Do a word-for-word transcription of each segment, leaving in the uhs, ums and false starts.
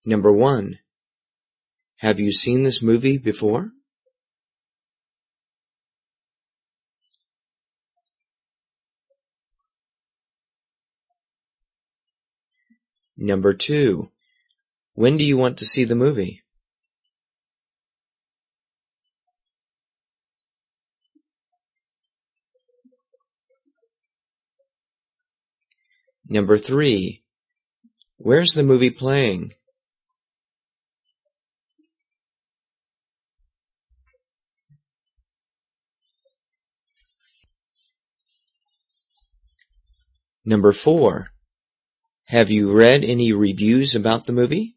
Number one. Have you seen this movie before? Number two. When do you want to see the movie? Number three. Where's the movie playing? Number four. Have you read any reviews about the movie?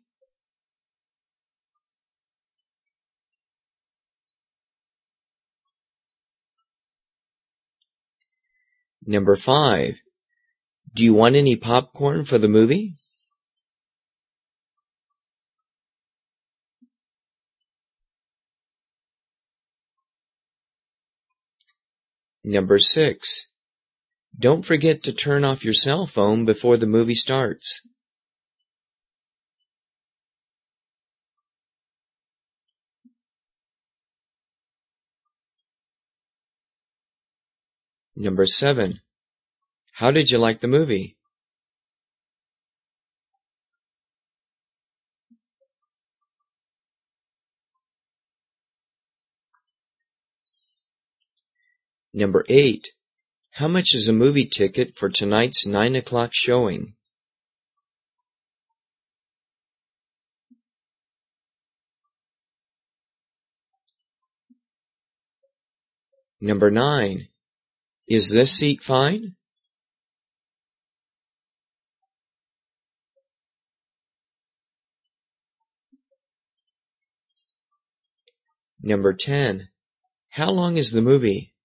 Number five. Do you want any popcorn for the movie? Number six. Don't forget to turn off your cell phone before the movie starts. Number seven. How did you like the movie? Number eight. How much is a movie ticket for tonight's nine o'clock showing? Number nine. Is this seat fine? Number ten. How long is the movie?